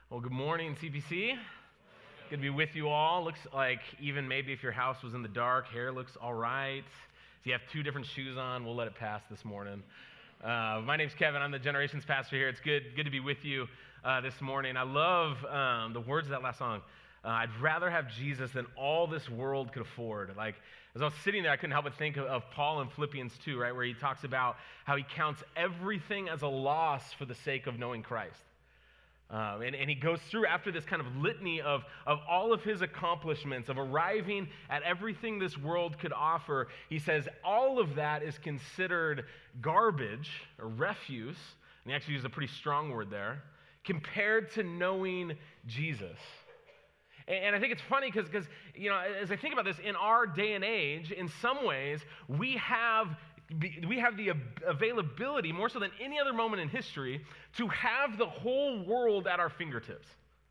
Well, good morning, CPC. Good to be with you all. Looks like even maybe if your house was in the dark, hair looks all right. If you have two different shoes on, we'll let it pass this morning. My name's Kevin. I'm the Generations pastor here. It's good to be with you this morning. I love the words of that last song. I'd rather have Jesus than all this world could afford. Like, as I was sitting there, I couldn't help but think of Paul in Philippians 2, right, where he talks about how he counts everything as a loss for the sake of knowing Christ. And he goes through after this kind of litany of all of his accomplishments, of arriving at everything this world could offer. He says all of that is considered garbage or refuse, and he actually used a pretty strong word there, compared to knowing Jesus. And I think it's funny because, you know, as I think about this, in our day and age, in some ways, we have the availability, more so than any other moment in history, to have the whole world at our fingertips.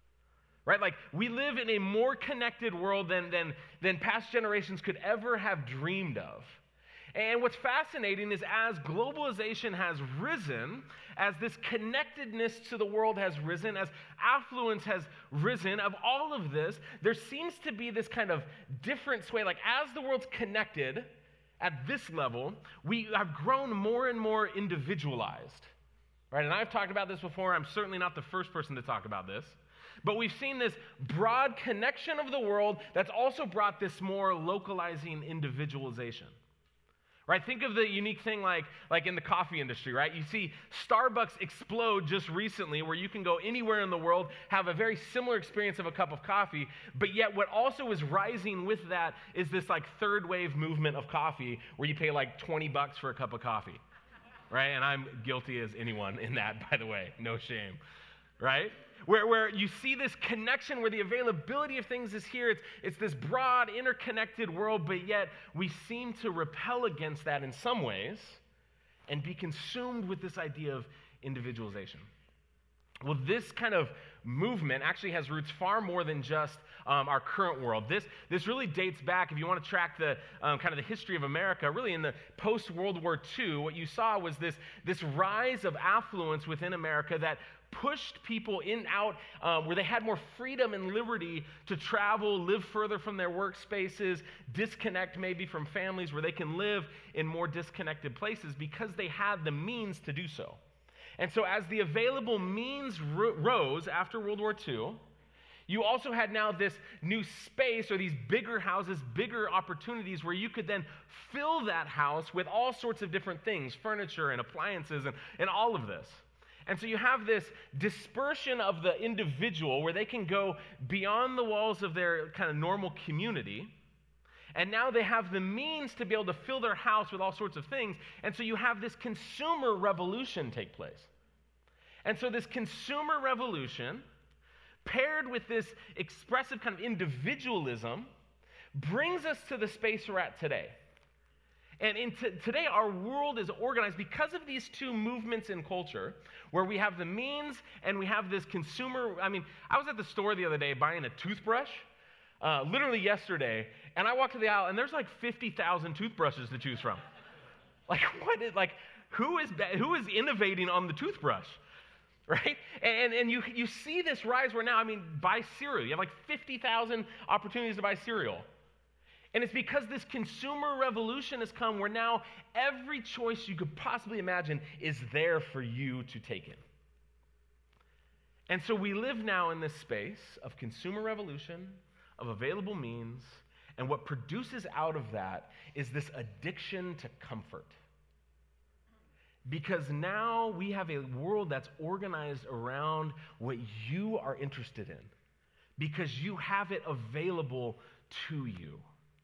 Right? Like, we live in a more connected world than past generations could ever have dreamed of. And what's fascinating is as globalization has risen, as this connectedness to the world has risen, as affluence has risen, of all of this, there seems to be this kind of different sway. Like, as the world's connected at this level, we have grown more and more individualized. Right? And I've talked about this before. I'm certainly not the first person to talk about this. But we've seen this broad connection of the world that's also brought this more localizing individualization. Right? Think of the unique thing like in the coffee industry, right? You see Starbucks explode just recently where you can go anywhere in the world, have a very similar experience of a cup of coffee, but yet what also is rising with that is this like third wave movement of coffee where you pay like $20 for a cup of coffee, right? And I'm guilty as anyone in that, by the way, no shame, right? Where you see this connection, where the availability of things is here. It's this broad, interconnected world, but yet we seem to repel against that in some ways and be consumed with this idea of individualization. Well, this kind of movement actually has roots far more than just our current world. This really dates back, if you want to track the kind of the history of America, really in the post-World War II, what you saw was this rise of affluence within America that pushed people out where they had more freedom and liberty to travel, live further from their workspaces, disconnect maybe from families where they can live in more disconnected places because they had the means to do so. And so as the available means rose after World War II, you also had now this new space or these bigger houses, bigger opportunities where you could then fill that house with all sorts of different things, furniture and appliances and all of this. And so you have this dispersion of the individual where they can go beyond the walls of their kind of normal community. And now they have the means to be able to fill their house with all sorts of things. And so you have this consumer revolution take place. And so this consumer revolution, paired with this expressive kind of individualism, brings us to the space we're at today. And today, our world is organized because of these two movements in culture, where we have the means and we have this consumer. I mean, I was at the store the other day buying a toothbrush, literally yesterday, and I walked to the aisle, and there's like 50,000 toothbrushes to choose from. Like, who is innovating on the toothbrush? Right? And you see this rise where now, I mean, buy cereal. You have like 50,000 opportunities to buy cereal. And it's because this consumer revolution has come where now every choice you could possibly imagine is there for you to take in. And so we live now in this space of consumer revolution, of available means, and what produces out of that is this addiction to comfort. Because now we have a world that's organized around what you are interested in, because you have it available to you.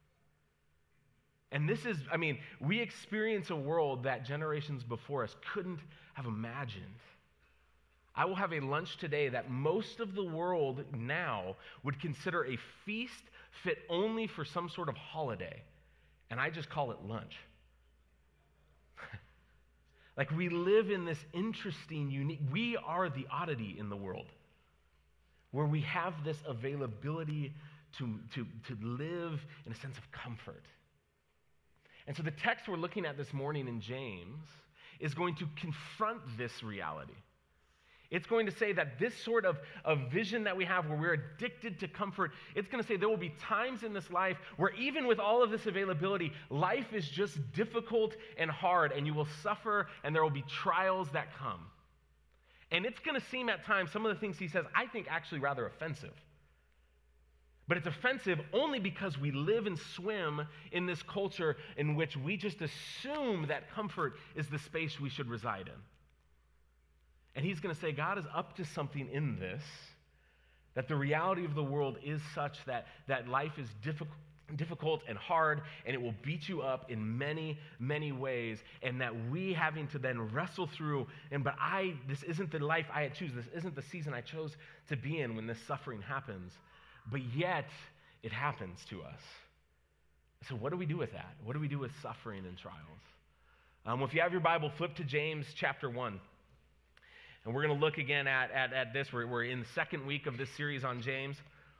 And this is, I mean, we experience a world that generations before us couldn't have imagined. I will have a lunch today that most of the world now would consider a feast fit only for some sort of holiday. And I just call it lunch. Like, we live in this interesting, unique, we are the oddity in the world, where we have this availability to live in a sense of comfort. And so the text we're looking at this morning in James is going to confront this reality. It's going to say that this sort of vision that we have where we're addicted to comfort, it's going to say there will be times in this life where even with all of this availability, life is just difficult and hard, and you will suffer, and there will be trials that come. And it's going to seem at times, some of the things he says, I think actually rather offensive. But it's offensive only because we live and swim in this culture in which we just assume that comfort is the space we should reside in. And he's going to say God is up to something in this, that the reality of the world is such that life is difficult and hard, and it will beat you up in many, many ways, and that we having to then wrestle through, this isn't the life I choose, this isn't the season I chose to be in when this suffering happens, but yet it happens to us. So what do we do with that? What do we do with suffering and trials? Well, if you have your Bible, flip to James chapter 1. And we're going to look again at this. We're in the second week of this series on James.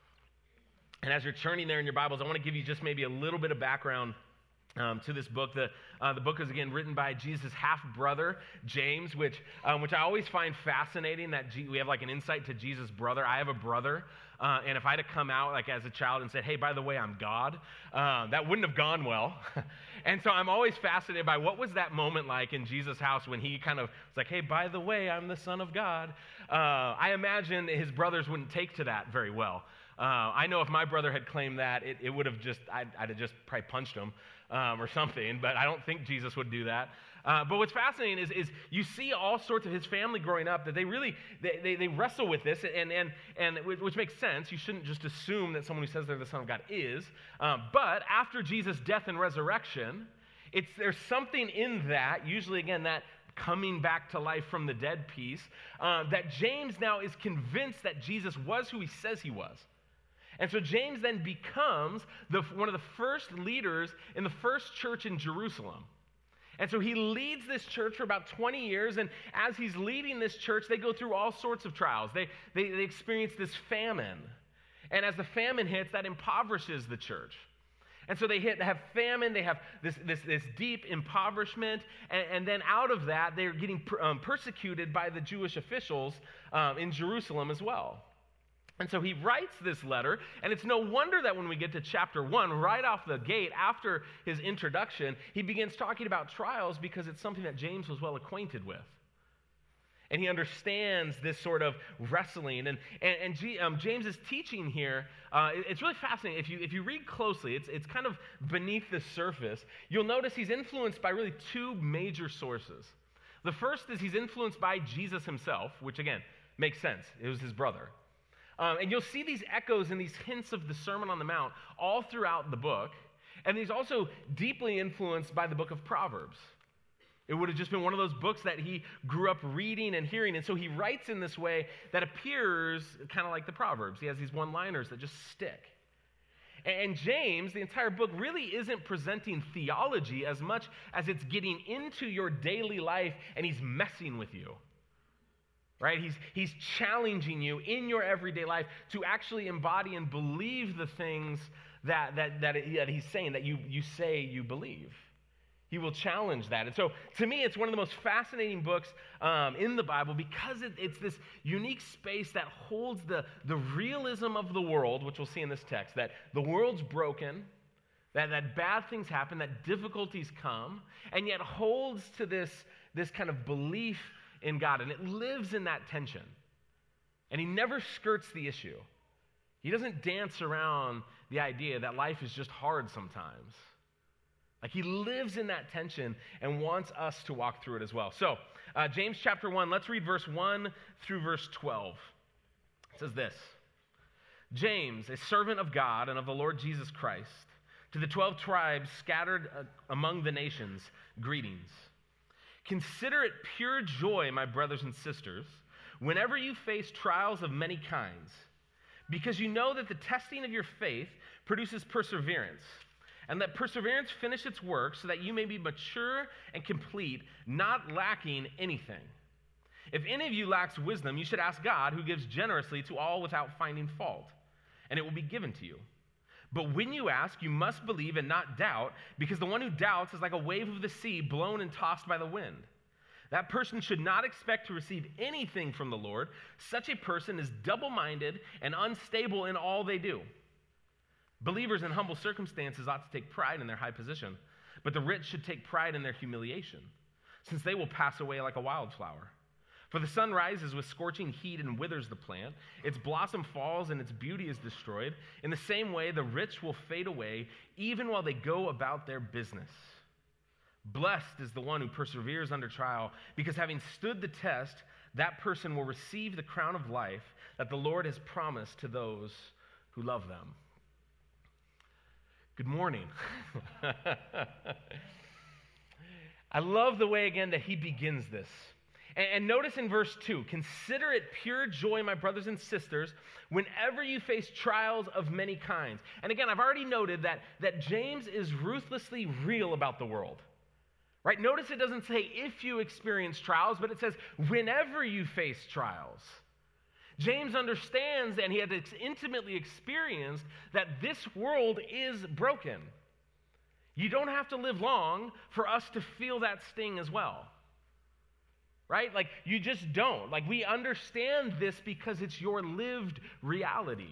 And as you're turning there in your Bibles, I want to give you just maybe a little bit of background to this book. The book is, again, written by Jesus' half-brother, James, which I always find fascinating that we have like an insight to Jesus' brother. I have a brother, and if I had to come out like as a child and said, hey, by the way, I'm God, that wouldn't have gone well. And so I'm always fascinated by what was that moment like in Jesus' house when he kind of was like, hey, by the way, I'm the Son of God. I imagine his brothers wouldn't take to that very well. I know if my brother had claimed that, it would have I'd have just probably punched him or something, but I don't think Jesus would do that. But what's fascinating is you see all sorts of his family growing up that they really, they wrestle with this, and which makes sense. You shouldn't just assume that someone who says they're the Son of God is. But after Jesus' death and resurrection, there's something in that, usually again, that coming back to life from the dead piece, that James now is convinced that Jesus was who he says he was. And so James then becomes one of the first leaders in the first church in Jerusalem. And so he leads this church for about 20 years, and as he's leading this church, they go through all sorts of trials. They experience this famine. And as the famine hits, that impoverishes the church. And so they have famine, they have this deep impoverishment, and then out of that, they're getting persecuted by the Jewish officials in Jerusalem as well. And so he writes this letter, and it's no wonder that when we get to chapter 1, right off the gate, after his introduction, he begins talking about trials because it's something that James was well acquainted with. And he understands this sort of wrestling. And James's teaching here, it's really fascinating. If you read closely, it's kind of beneath the surface. You'll notice he's influenced by really two major sources. The first is he's influenced by Jesus himself, which again, makes sense. It was his brother. And you'll see these echoes and these hints of the Sermon on the Mount all throughout the book. And he's also deeply influenced by the book of Proverbs. It would have just been one of those books that he grew up reading and hearing. And so he writes in this way that appears kind of like the Proverbs. He has these one-liners that just stick. And James, the entire book, really isn't presenting theology as much as it's getting into your daily life, and he's messing with you. Right? He's challenging you in your everyday life to actually embody and believe the things that he's saying, that you say you believe. He will challenge that. And so, to me, it's one of the most fascinating books in the Bible because it's this unique space that holds the realism of the world, which we'll see in this text, that the world's broken, that bad things happen, that difficulties come, and yet holds to this kind of belief in God, and it lives in that tension. And he never skirts the issue. He doesn't dance around the idea that life is just hard sometimes. Like he lives in that tension and wants us to walk through it as well. So, James chapter 1, let's read verse 1 through verse 12. It says this: James, a servant of God and of the Lord Jesus Christ, to the 12 tribes scattered among the nations, greetings. Consider it pure joy, my brothers and sisters, whenever you face trials of many kinds, because you know that the testing of your faith produces perseverance, and that perseverance finish its work so that you may be mature and complete, not lacking anything. If any of you lacks wisdom, you should ask God, who gives generously to all without finding fault, and it will be given to you. But when you ask, you must believe and not doubt, because the one who doubts is like a wave of the sea blown and tossed by the wind. That person should not expect to receive anything from the Lord. Such a person is double-minded and unstable in all they do. Believers in humble circumstances ought to take pride in their high position, but the rich should take pride in their humiliation, since they will pass away like a wildflower. For the sun rises with scorching heat and withers the plant. Its blossom falls and its beauty is destroyed. In the same way, the rich will fade away even while they go about their business. Blessed is the one who perseveres under trial, because having stood the test, that person will receive the crown of life that the Lord has promised to those who love them. Good morning. I love the way, again, that he begins this. And notice in verse 2, consider it pure joy, my brothers and sisters, whenever you face trials of many kinds. And again, I've already noted that James is ruthlessly real about the world. Right? Notice it doesn't say if you experience trials, but it says whenever you face trials. James understands, and he had intimately experienced, that this world is broken. You don't have to live long for us to feel that sting as well. Right? Like, you just don't. Like, we understand this because it's your lived reality.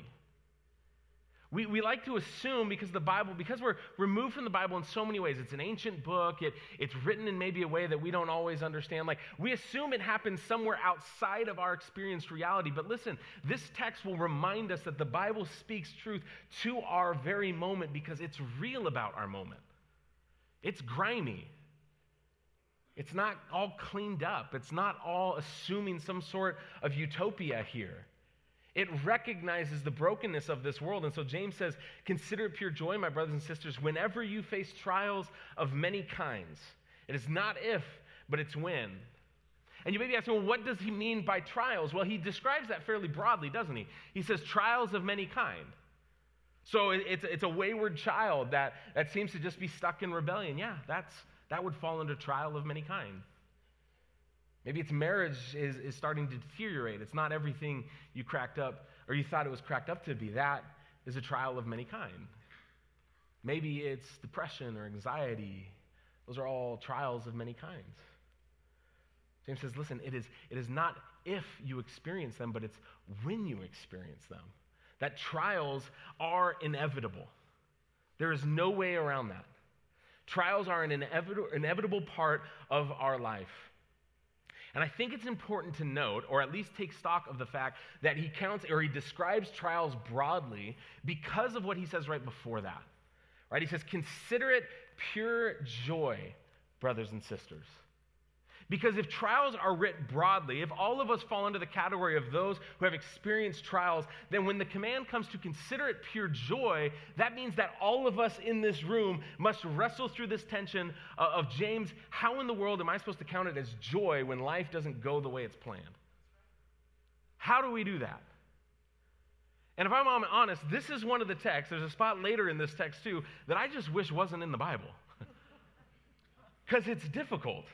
We like to assume because we're removed from the Bible in so many ways. It's an ancient book. It's written in maybe a way that we don't always understand. Like, we assume it happens somewhere outside of our experienced reality. But listen, this text will remind us that the Bible speaks truth to our very moment because it's real about our moment. It's grimy. It's not all cleaned up. It's not all assuming some sort of utopia here. It recognizes the brokenness of this world. And so James says, consider it pure joy, my brothers and sisters, whenever you face trials of many kinds. It is not if, but it's when. And you may be asking, well, what does he mean by trials? Well, he describes that fairly broadly, doesn't he? He says trials of many kind. So it's a wayward child that seems to just be stuck in rebellion. Yeah, that would fall under trial of many kind. Maybe its marriage is starting to deteriorate. It's not everything you cracked up or you thought it was cracked up to be. That is a trial of many kind. Maybe it's depression or anxiety. Those are all trials of many kinds. James says, listen, it is not if you experience them, but it's when you experience them. That trials are inevitable. There is no way around that. Trials are an inevitable part of our life. And I think it's important to note, or at least take stock of the fact that he describes trials broadly because of what he says right before that. Right? He says, consider it pure joy, brothers and sisters. Because if trials are writ broadly, if all of us fall into the category of those who have experienced trials, then when the command comes to consider it pure joy, that means that all of us in this room must wrestle through this tension of James, how in the world am I supposed to count it as joy when life doesn't go the way it's planned? How do we do that? And if I'm honest, this is one of the texts, there's a spot later in this text too, that I just wish wasn't in the Bible. Because it's difficult.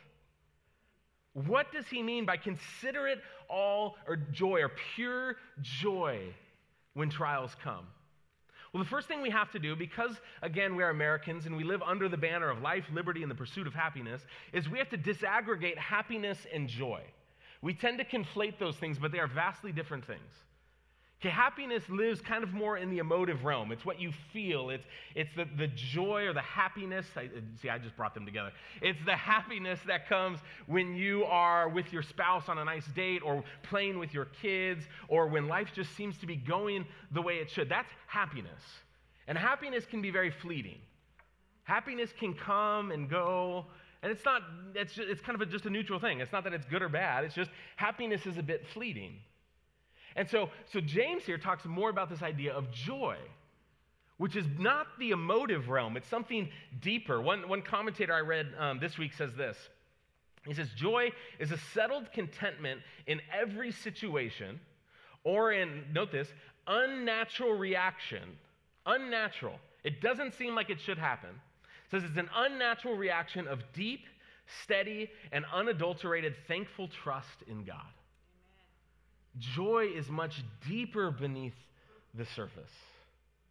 What does he mean by consider it all or joy or pure joy when trials come? Well, the first thing we have to do, because, again, we are Americans and we live under the banner of life, liberty, and the pursuit of happiness, is we have to disaggregate happiness and joy. We tend to conflate those things, but they are vastly different things. Okay, happiness lives kind of more in the emotive realm. It's what you feel. It's the joy or the happiness. I just brought them together. It's the happiness that comes when you are with your spouse on a nice date or playing with your kids or when life just seems to be going the way it should. That's happiness. And happiness can be very fleeting. Happiness can come and go. And it's kind of just a neutral thing. It's not that it's good or bad. It's just happiness is a bit fleeting. And so James here talks more about this idea of joy, which is not the emotive realm. It's something deeper. One commentator I read this week says this. He says, joy is a settled contentment in every situation or in, note this, unnatural reaction. Unnatural. It doesn't seem like it should happen. It says it's an unnatural reaction of deep, steady, and unadulterated thankful trust in God. Joy is much deeper beneath the surface.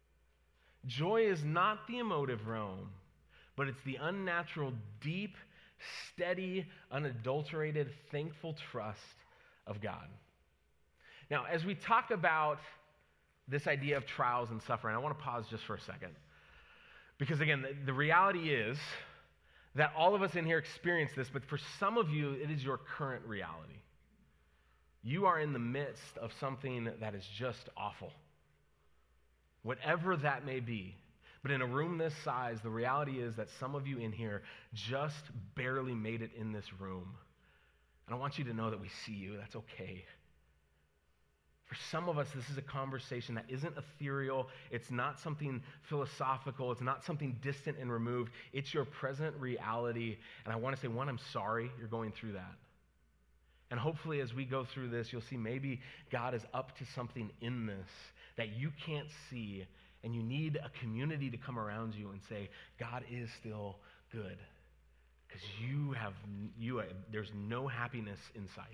Joy is not the emotive realm, but it's the unnatural, deep, steady, unadulterated, thankful trust of God. Now, as we talk about this idea of trials and suffering, I want to pause just for a second. Because again, the reality is that all of us in here experience this, but for some of you, it is your current reality. You are in the midst of something that is just awful. Whatever that may be. But in a room this size, the reality is that some of you in here just barely made it in this room. And I want you to know that we see you. That's okay. For some of us, this is a conversation that isn't ethereal. It's not something philosophical. It's not something distant and removed. It's your present reality. And I want to say, one, I'm sorry you're going through that. And hopefully as we go through this, you'll see maybe God is up to something in this that you can't see, and you need a community to come around you and say, God is still good. Because there's no happiness inside.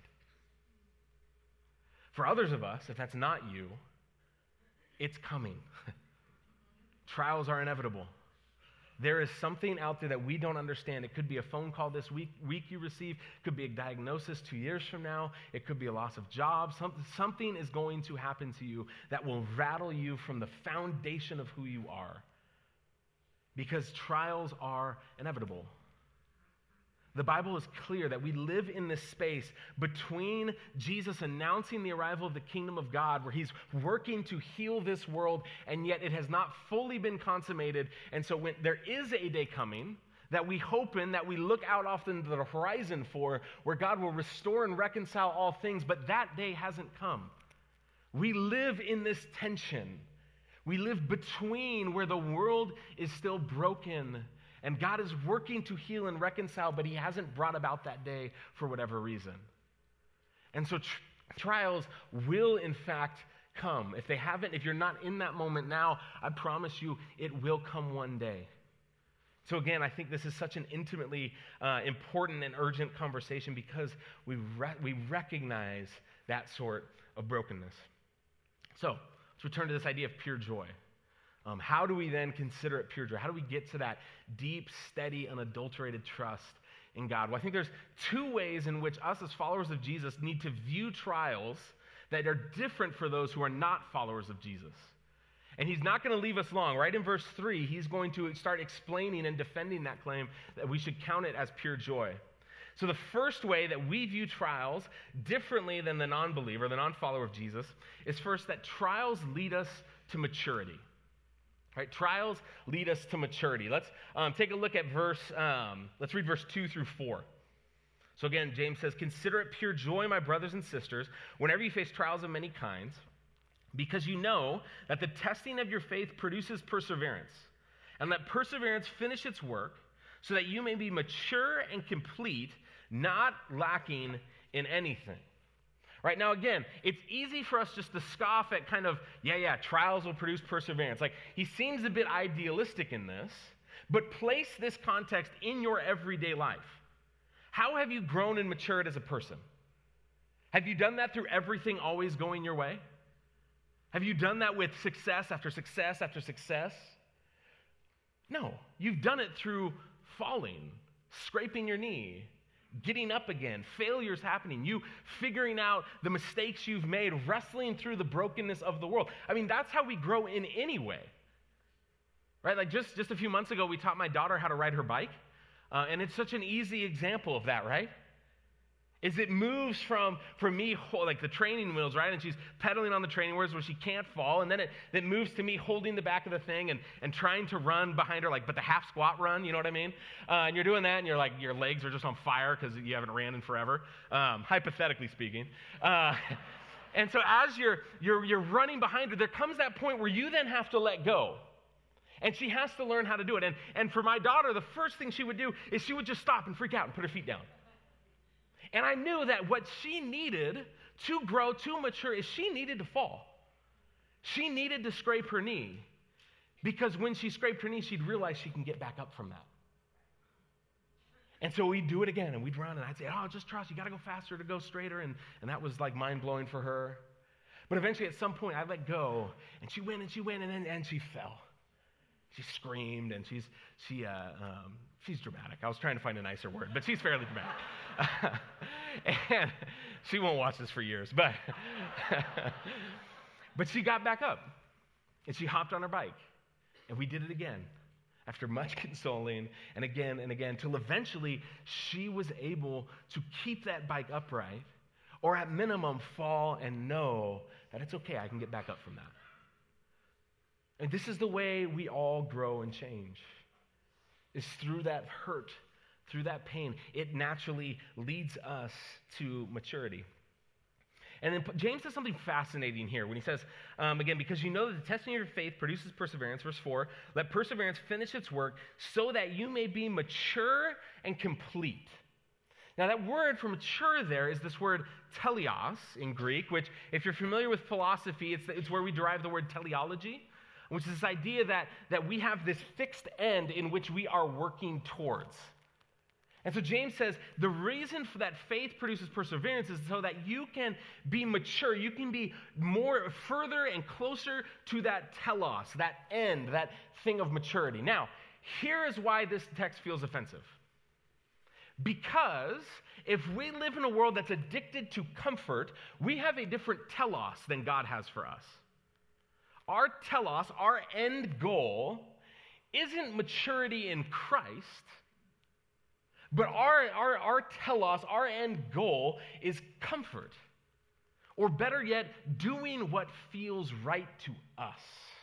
For others of us, if that's not you, it's coming. Trials are inevitable. There is something out there that we don't understand. It could be a phone call this week you receive. It could be a diagnosis 2 years from now. It could be a loss of job. Something is going to happen to you that will rattle you from the foundation of who you are. Because trials are inevitable. The Bible is clear that we live in this space between Jesus announcing the arrival of the kingdom of God, where he's working to heal this world, and yet it has not fully been consummated. And so when there is a day coming that we hope in, that we look out off into the horizon for, where God will restore and reconcile all things, but that day hasn't come. We live in this tension. We live between where the world is still broken and God is working to heal and reconcile, but he hasn't brought about that day for whatever reason. And so trials will, in fact, come. If you're not in that moment now, I promise you it will come one day. So again, I think this is such an intimately important and urgent conversation because we recognize that sort of brokenness. So let's return to this idea of pure joy. How do we then consider it pure joy? How do we get to that deep, steady, unadulterated trust in God? Well, I think there's two ways in which us as followers of Jesus need to view trials that are different for those who are not followers of Jesus. And he's not going to leave us long. Right in verse 3, he's going to start explaining and defending that claim that we should count it as pure joy. So the first way that we view trials differently than the non-believer, the non-follower of Jesus, is first that trials lead us to maturity. Right? Trials lead us to maturity. Let's take a look at let's read verse 2 through 4. So again, James says, "Consider it pure joy, my brothers and sisters, whenever you face trials of many kinds, because you know that the testing of your faith produces perseverance, and let perseverance finish its work, so that you may be mature and complete, not lacking in anything." Right now, again, it's easy for us just to scoff at kind of, trials will produce perseverance. Like, he seems a bit idealistic in this, but place this context in your everyday life. How have you grown and matured as a person? Have you done that through everything always going your way? Have you done that with success after success after success? No, you've done it through falling, scraping your knee, getting up again, failures happening, you figuring out the mistakes you've made, wrestling through the brokenness of the world. I mean, that's how we grow in any way. Right? Like just a few months ago, we taught my daughter how to ride her bike. And it's such an easy example of that, right? Is it moves from me, like the training wheels, right? And she's pedaling on the training wheels where she can't fall. And then it moves to me holding the back of the thing and trying to run behind her, but the half squat run, you know what I mean? And you're doing that and you're like, your legs are just on fire because you haven't ran in forever, hypothetically speaking. And so as you're running behind her, there comes that point where you then have to let go. And she has to learn how to do it. And for my daughter, the first thing she would do is she would just stop and freak out and put her feet down. And I knew that what she needed to grow, to mature, is she needed to fall. She needed to scrape her knee. Because when she scraped her knee, she'd realize she can get back up from that. And so we'd do it again, and we'd run, and I'd say, just trust, you got to go faster to go straighter. And that was like mind-blowing for her. But eventually, at some point, I let go, and she went, and she fell. She screamed, and she's dramatic. I was trying to find a nicer word, but she's fairly dramatic. And she won't watch this for years, but she got back up, and she hopped on her bike, and we did it again after much consoling, and again, till eventually she was able to keep that bike upright, or at minimum fall and know that it's okay, I can get back up from that. And this is the way we all grow and change, is through that hurt, through that pain. It naturally leads us to maturity. And then James says something fascinating here when he says, again, because you know that the testing of your faith produces perseverance, verse 4, let perseverance finish its work so that you may be mature and complete. Now that word for mature there is this word teleos in Greek, which if you're familiar with philosophy, it's where we derive the word teleology, which is this idea that we have this fixed end in which we are working towards. And so James says the reason for that faith produces perseverance is so that you can be mature, you can be more further and closer to that telos, that end, that thing of maturity. Now, here is why this text feels offensive. Because if we live in a world that's addicted to comfort, we have a different telos than God has for us. Our telos, our end goal, isn't maturity in Christ, but our telos, our end goal, is comfort. Or better yet, doing what feels right to us.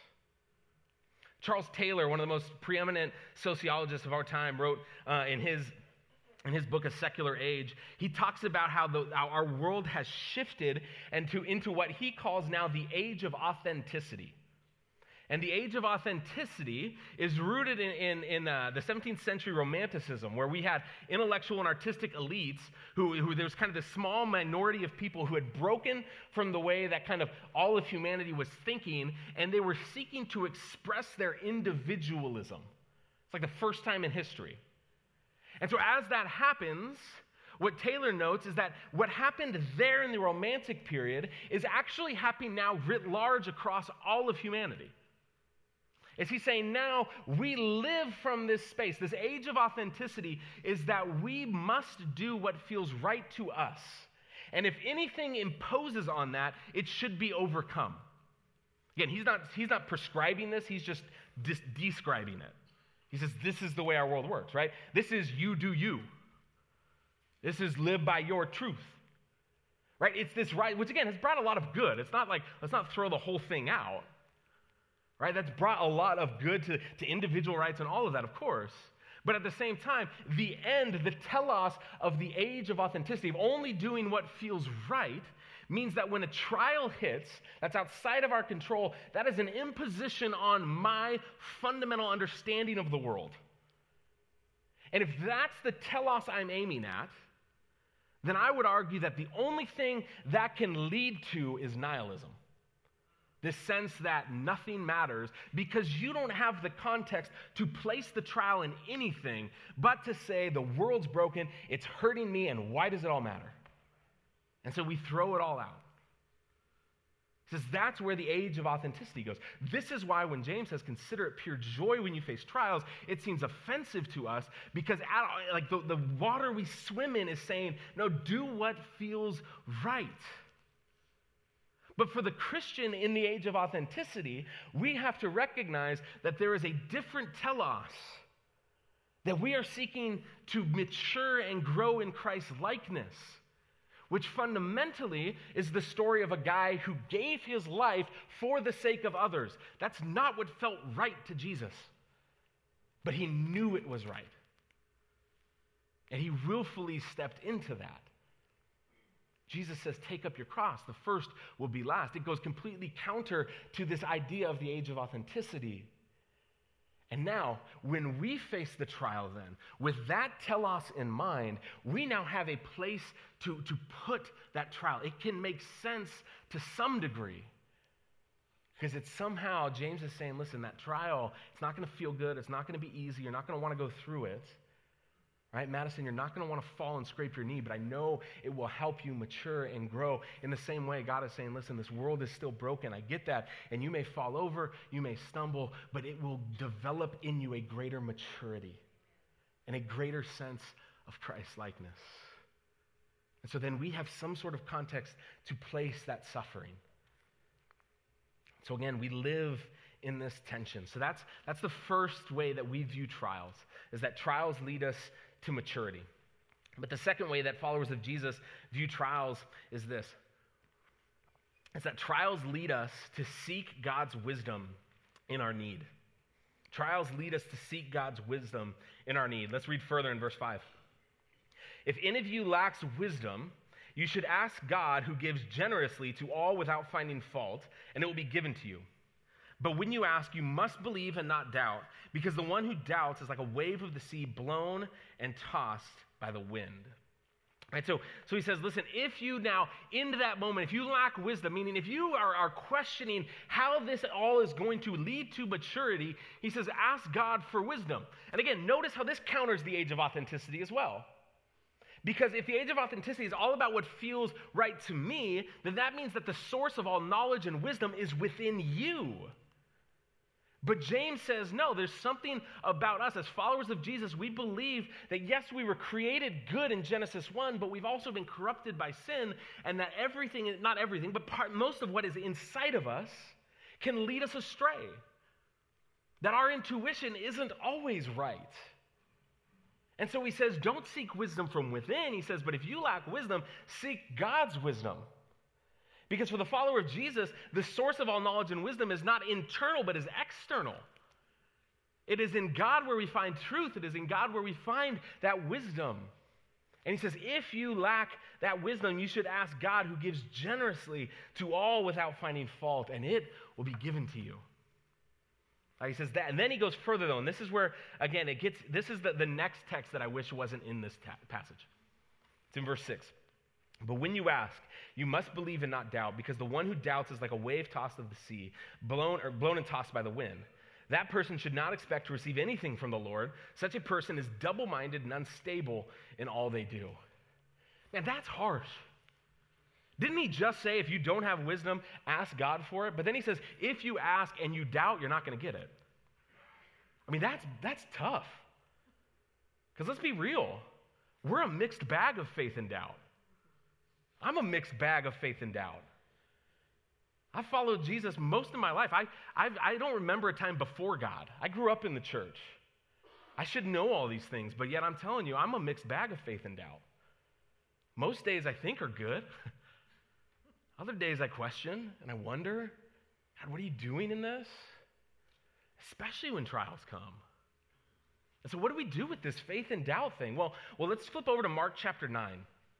Charles Taylor, one of the most preeminent sociologists of our time, wrote in his book, A Secular Age, he talks about how our world has shifted into what he calls now the age of authenticity. And the age of authenticity is rooted in the 17th century Romanticism, where we had intellectual and artistic elites who there was kind of this small minority of people who had broken from the way that kind of all of humanity was thinking, and they were seeking to express their individualism. It's like the first time in history. And so as that happens, what Taylor notes is that what happened there in the Romantic period is actually happening now writ large across all of humanity. Is he's saying now we live from this space. This age of authenticity is that we must do what feels right to us. And if anything imposes on that, it should be overcome. Again, he's not prescribing this, he's just describing it. He says this is the way our world works, right? This is you do you. This is live by your truth. Right? It's this right, which again has brought a lot of good. It's not like, let's not throw the whole thing out. Right? That's brought a lot of good to individual rights and all of that, of course. But at the same time, the end, the telos of the age of authenticity, of only doing what feels right, means that when a trial hits that's outside of our control, that is an imposition on my fundamental understanding of the world. And if that's the telos I'm aiming at, then I would argue that the only thing that can lead to is nihilism. This sense that nothing matters because you don't have the context to place the trial in anything but to say the world's broken, it's hurting me, and why does it all matter? And so we throw it all out. He says that's where the age of authenticity goes. This is why when James says consider it pure joy when you face trials, it seems offensive to us because the water we swim in is saying, no, do what feels right. But for the Christian in the age of authenticity, we have to recognize that there is a different telos, that we are seeking to mature and grow in Christ's likeness, which fundamentally is the story of a guy who gave his life for the sake of others. That's not what felt right to Jesus, but he knew it was right. And he willfully stepped into that. Jesus says, take up your cross. The first will be last. It goes completely counter to this idea of the age of authenticity. And now, when we face the trial then, with that telos in mind, we now have a place to put that trial. It can make sense to some degree. Because it's somehow, James is saying, listen, that trial, it's not going to feel good. It's not going to be easy. You're not going to want to go through it. Right, Madison, you're not going to want to fall and scrape your knee, but I know it will help you mature and grow. In the same way, God is saying, listen, this world is still broken. I get that. And you may fall over, you may stumble, but it will develop in you a greater maturity and a greater sense of Christ-likeness. And so then we have some sort of context to place that suffering. So again, we live in this tension. So that's the first way that we view trials, is that trials lead us to maturity. But the second way that followers of Jesus view trials is this. It's that trials lead us to seek God's wisdom in our need. Trials lead us to seek God's wisdom in our need. Let's read further in verse 5. If any of you lacks wisdom, you should ask God, who gives generously to all without finding fault, and it will be given to you. But when you ask, you must believe and not doubt, because the one who doubts is like a wave of the sea blown and tossed by the wind. Right, so he says, listen, if you now, into that moment, if you lack wisdom, meaning if you are questioning how this all is going to lead to maturity, he says, ask God for wisdom. And again, notice how this counters the age of authenticity as well. Because if the age of authenticity is all about what feels right to me, then that means that the source of all knowledge and wisdom is within you. But James says, no, there's something about us. As followers of Jesus, we believe that yes, we were created good in Genesis 1, but we've also been corrupted by sin, and that everything, not everything, but most of what is inside of us can lead us astray. That our intuition isn't always right. And so he says, don't seek wisdom from within. He says, but if you lack wisdom, seek God's wisdom. Because for the follower of Jesus, the source of all knowledge and wisdom is not internal, but is external. It is in God where we find truth. It is in God where we find that wisdom. And he says, if you lack that wisdom, you should ask God, who gives generously to all without finding fault, and it will be given to you. He says that, and then he goes further though, and this is where, again, this is the next text that I wish wasn't in this passage. It's in verse 6. But when you ask, you must believe and not doubt, because the one who doubts is like a wave tossed of the sea, blown and tossed by the wind. That person should not expect to receive anything from the Lord. Such a person is double-minded and unstable in all they do. Man, that's harsh. Didn't he just say, if you don't have wisdom, ask God for it? But then he says, if you ask and you doubt, you're not going to get it. I mean, that's tough. Because let's be real. We're a mixed bag of faith and doubt. I'm a mixed bag of faith and doubt. I've followed Jesus most of my life. I don't remember a time before God. I grew up in the church. I should know all these things, but yet I'm telling you, I'm a mixed bag of faith and doubt. Most days I think are good. Other days I question and I wonder, God, what are you doing in this? Especially when trials come. And so what do we do with this faith and doubt thing? Well, let's flip over to Mark chapter 9.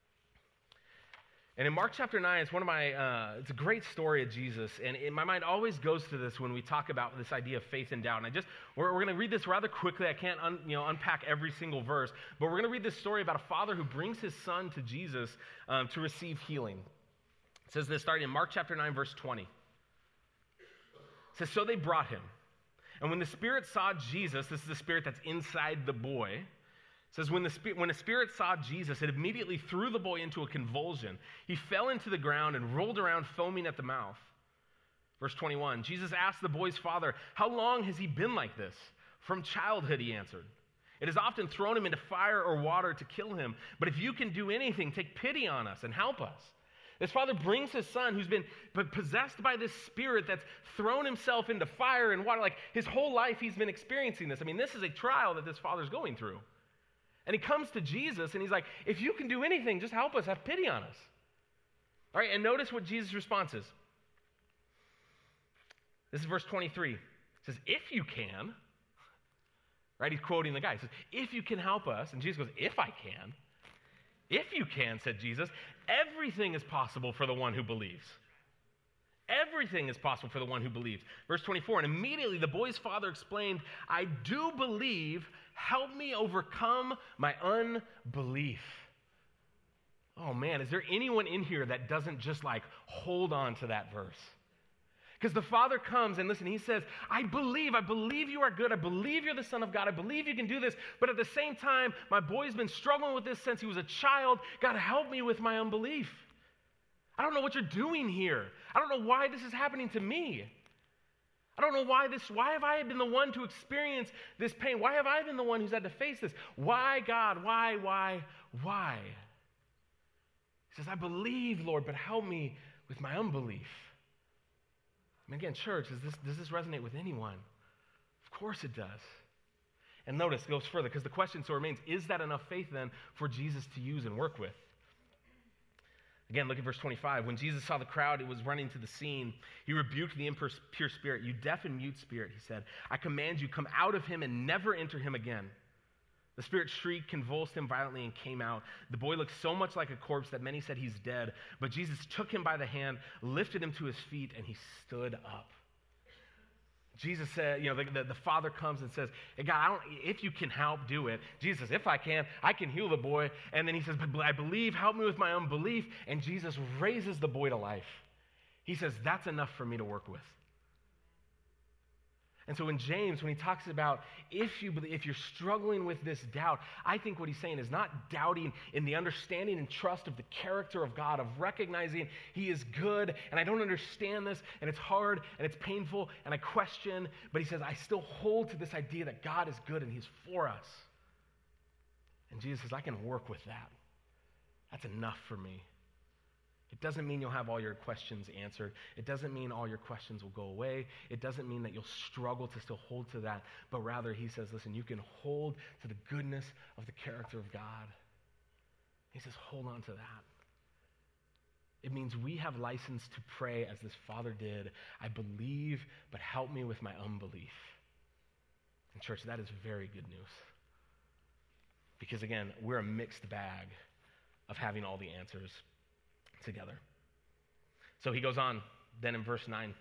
And in Mark chapter 9, it's one of my, it's a great story of Jesus. And my mind always goes to this when we talk about this idea of faith and doubt. And we're going to read this rather quickly. I can't unpack every single verse. But we're going to read this story about a father who brings his son to Jesus to receive healing. It says this, starting in Mark chapter 9, verse 20. It says, so they brought him. And when the spirit saw Jesus, this is the spirit that's inside the boy. It says, when the spirit saw Jesus, it immediately threw the boy into a convulsion. He fell into the ground and rolled around foaming at the mouth. Verse 21, Jesus asked the boy's father, how long has he been like this? From childhood, he answered. It has often thrown him into fire or water to kill him. But if you can do anything, take pity on us and help us. This father brings his son who's been possessed by this spirit that's thrown himself into fire and water. Like his whole life he's been experiencing this. I mean, this is a trial that this father's going through. And he comes to Jesus and he's like, if you can do anything, just help us, have pity on us. All right, and notice what Jesus' response is. This is verse 23. It says, if you can, right? He's quoting the guy. He says, if you can help us. And Jesus goes, if I can. If you can, said Jesus, everything is possible for the one who believes. Everything is possible for the one who believes. Verse 24, and immediately the boy's father explained, I do believe, help me overcome my unbelief. Oh man, is there anyone in here that doesn't just like hold on to that verse? Because the Father comes and listen, he says, I believe you are good. I believe you're the Son of God. I believe you can do this. But at the same time, my boy's been struggling with this since he was a child. God, help me with my unbelief. I don't know what you're doing here. I don't know why this is happening to me. I don't know why have I been the one to experience this pain? Why have I been the one who's had to face this? Why, God? Why? He says, I believe, Lord, but help me with my unbelief. I mean, again, church, does this resonate with anyone? Of course it does. And notice, it goes further, because the question still remains, is that enough faith then for Jesus to use and work with? Again, look at verse 25. When Jesus saw the crowd, it was running to the scene. He rebuked the impure spirit. You deaf and mute spirit, he said, I command you, come out of him and never enter him again. The spirit shrieked, convulsed him violently, and came out. The boy looked so much like a corpse that many said he's dead. But Jesus took him by the hand, lifted him to his feet, and he stood up. Jesus said, the Father comes and says, hey, God, if you can help, do it. Jesus says, if I can heal the boy. And then he says, but I believe, help me with my unbelief. And Jesus raises the boy to life. He says, that's enough for me to work with. And so in James, when he talks about if you're struggling with this doubt, I think what he's saying is not doubting in the understanding and trust of the character of God, of recognizing he is good, and I don't understand this, and it's hard, and it's painful, and I question, but he says, I still hold to this idea that God is good and he's for us. And Jesus says, I can work with that. That's enough for me. It doesn't mean you'll have all your questions answered. It doesn't mean all your questions will go away. It doesn't mean that you'll struggle to still hold to that. But rather, he says, listen, you can hold to the goodness of the character of God. He says, hold on to that. It means we have license to pray as this father did. I believe, but help me with my unbelief. And church, that is very good news. Because again, we're a mixed bag of having all the answers together. So he goes on then in verse 9.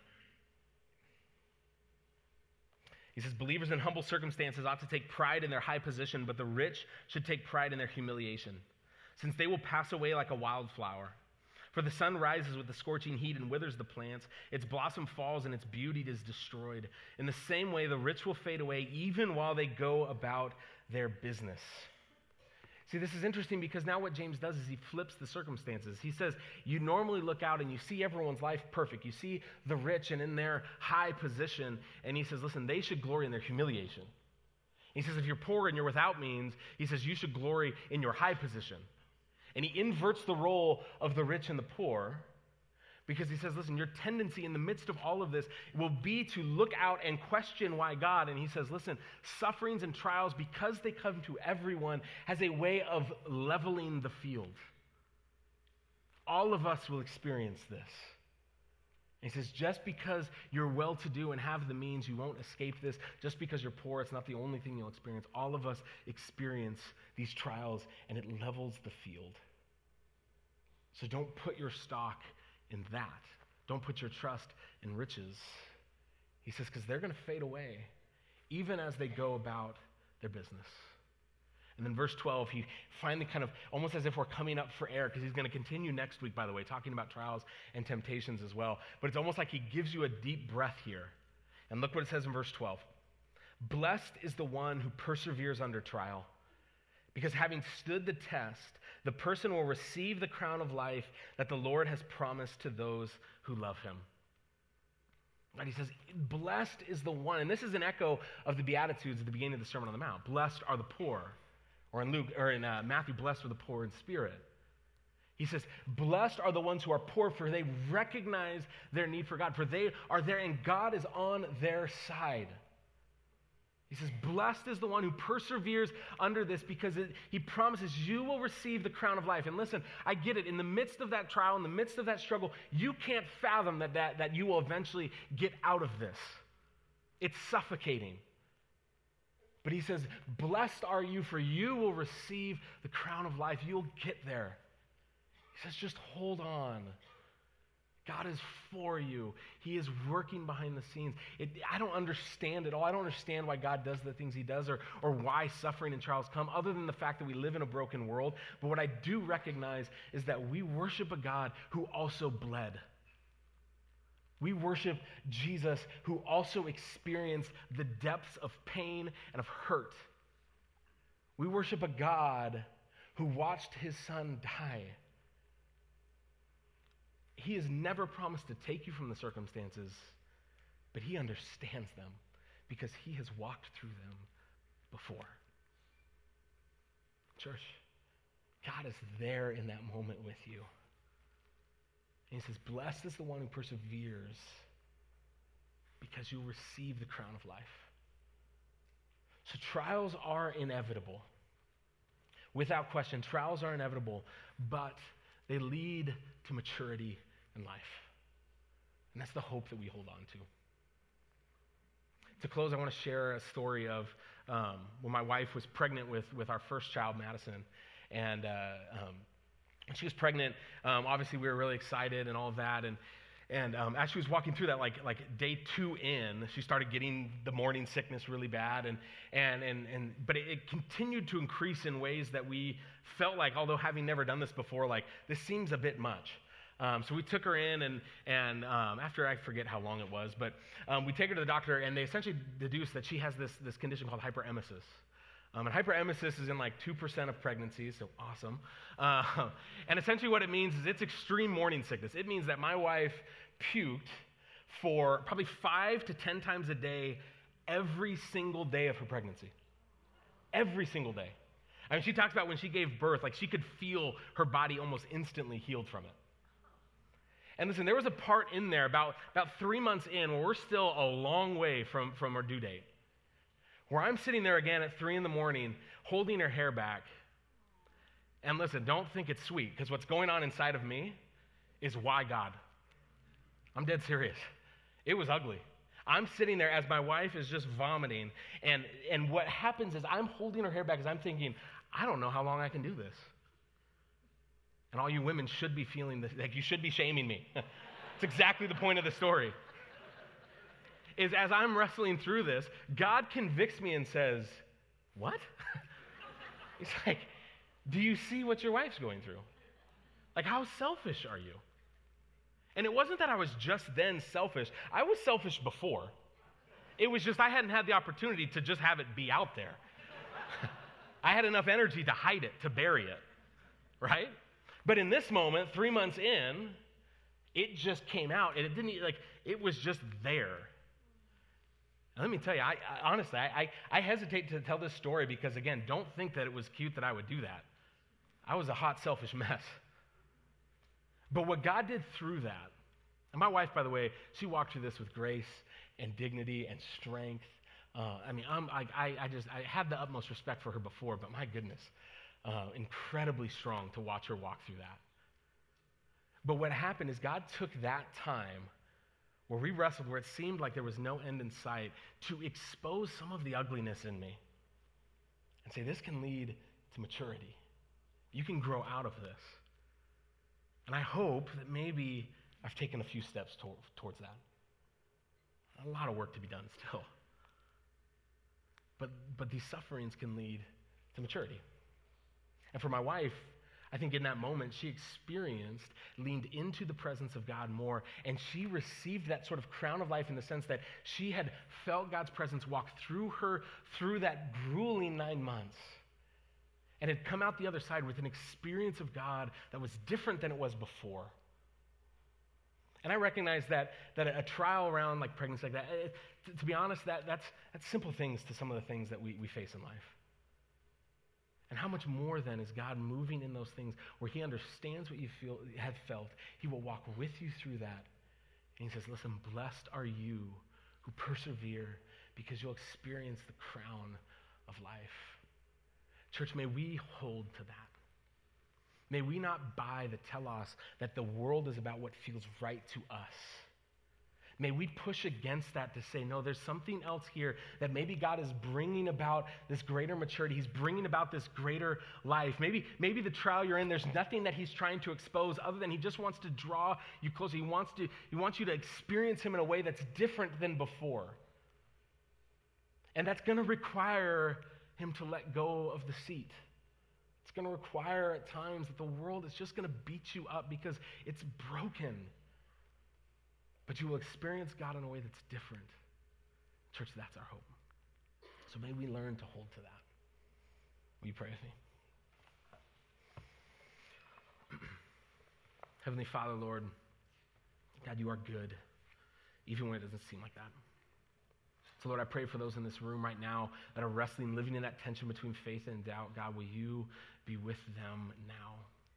He says, believers in humble circumstances ought to take pride in their high position, but the rich should take pride in their humiliation, since they will pass away like a wildflower. For the sun rises with the scorching heat and withers the plants. Its blossom falls and its beauty is destroyed. In the same way, the rich will fade away even while they go about their business. See, this is interesting because now what James does is he flips the circumstances. He says, you normally look out and you see everyone's life perfect. You see the rich and in their high position. And he says, listen, they should glory in their humiliation. He says, if you're poor and you're without means, he says, you should glory in your high position. And he inverts the role of the rich and the poor because he says, listen, your tendency in the midst of all of this will be to look out and question why God. And he says, listen, sufferings and trials, because they come to everyone, has a way of leveling the field. All of us will experience this. And he says, just because you're well-to-do and have the means, you won't escape this. Just because you're poor, it's not the only thing you'll experience. All of us experience these trials, and it levels the field. So don't put your stock in that. Don't put your trust in riches. He says, because they're going to fade away, even as they go about their business. And then verse 12, he finally kind of, almost as if we're coming up for air, because he's going to continue next week, by the way, talking about trials and temptations as well. But it's almost like he gives you a deep breath here. And look what it says in verse 12. Blessed is the one who perseveres under trial, because having stood the test, the person will receive the crown of life that the Lord has promised to those who love him. And he says, blessed is the one, and this is an echo of the Beatitudes at the beginning of the Sermon on the Mount. Blessed are the poor. Or in Matthew, blessed are the poor in spirit. He says, blessed are the ones who are poor, for they recognize their need for God, for they are there and God is on their side. He says, blessed is the one who perseveres under this, because he promises you will receive the crown of life. And listen, I get it. In the midst of that trial, in the midst of that struggle, you can't fathom that you will eventually get out of this. It's suffocating. But he says, blessed are you, for you will receive the crown of life. You'll get there. He says, just hold on. God is for you. He is working behind the scenes. I don't understand it all. I don't understand why God does the things he does or why suffering and trials come, other than the fact that we live in a broken world. But what I do recognize is that we worship a God who also bled. We worship Jesus, who also experienced the depths of pain and of hurt. We worship a God who watched his son die. He has never promised to take you from the circumstances, but he understands them because he has walked through them before. Church, God is there in that moment with you. And he says, blessed is the one who perseveres because you'll receive the crown of life. So trials are inevitable. Without question, trials are inevitable, but they lead to maturity in life. And that's the hope that we hold on to. To close, I want to share a story of when my wife was pregnant with our first child, Madison. And she was pregnant. Obviously, we were really excited and all of that. And as she was walking through that, like day 2 in, she started getting the morning sickness really bad. But it continued to increase in ways that we felt like, although having never done this before, like this seems a bit much. So we took her in, and after I forget how long it was, but we take her to the doctor, and they essentially deduced that she has this condition called hyperemesis. And hyperemesis is in like 2% of pregnancies, so awesome. And essentially what it means is it's extreme morning sickness. It means that my wife puked for probably 5 to 10 times a day every single day of her pregnancy. Every single day. I mean, she talks about when she gave birth, like she could feel her body almost instantly healed from it. And listen, there was a part in there about 3 months in where we're still a long way from our due date, where I'm sitting there again at 3 a.m, holding her hair back. And listen, don't think it's sweet, because what's going on inside of me is why God. I'm dead serious. It was ugly. I'm sitting there as my wife is just vomiting, and what happens is I'm holding her hair back because I'm thinking, I don't know how long I can do this. And all you women should be feeling this, like you should be shaming me. It's exactly the point of the story. Is as I'm wrestling through this, God convicts me and says, what? He's like, do you see what your wife's going through? Like, how selfish are you? And it wasn't that I was just then selfish. I was selfish before. It was just I hadn't had the opportunity to just have it be out there. I had enough energy to hide it, to bury it, right? But in this moment, 3 months in, it just came out, and it didn't, like, it was just there. And let me tell you, honestly, I hesitate to tell this story because, again, don't think that it was cute that I would do that. I was a hot, selfish mess. But what God did through that, and my wife, by the way, she walked through this with grace and dignity and strength. I had the utmost respect for her before, but my goodness, incredibly strong to watch her walk through that. But what happened is God took that time where we wrestled, where it seemed like there was no end in sight, to expose some of the ugliness in me and say, this can lead to maturity. You can grow out of this. And I hope that maybe I've taken a few steps towards that. A lot of work to be done still. But these sufferings can lead to maturity. And for my wife, I think in that moment, she leaned into the presence of God more, and she received that sort of crown of life in the sense that she had felt God's presence walk through her through that grueling 9 months, and had come out the other side with an experience of God that was different than it was before. And I recognize that a trial around like pregnancy like that, to be honest, that's simple things to some of the things that we face in life. And how much more then is God moving in those things where he understands what you have felt. He will walk with you through that. And he says, listen, blessed are you who persevere because you'll experience the crown of life. Church, may we hold to that. May we not buy the telos that the world is about what feels right to us. May we push against that to say, no, there's something else here that maybe God is bringing about this greater maturity. He's bringing about this greater life. Maybe the trial you're in, there's nothing that he's trying to expose other than he just wants to draw you closer. He wants you to experience him in a way that's different than before. And that's going to require him to let go of the seat. It's going to require at times that the world is just going to beat you up because it's broken. but you will experience God in a way that's different. Church, that's our hope. So may we learn to hold to that. Will you pray with me? Heavenly Father, Lord, God, you are good, even when it doesn't seem like that. So, Lord, I pray for those in this room right now that are wrestling, living in that tension between faith and doubt. God, will you be with them now?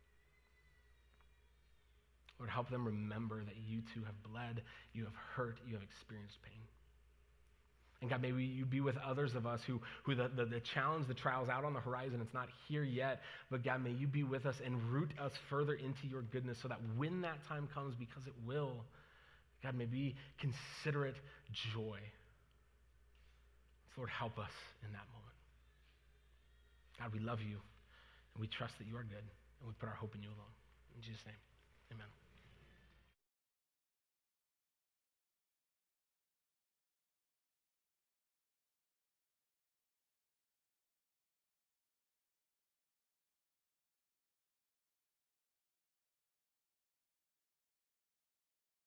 Lord, help them remember that you too have bled, you have hurt, you have experienced pain. And God, may you be with others of us who the challenge, the trial's out on the horizon. It's not here yet. But God, may you be with us and root us further into your goodness so that when that time comes, because it will, God, may we consider it joy. So Lord, help us in that moment. God, we love you, and we trust that you are good, and we put our hope in you alone. In Jesus' name, amen.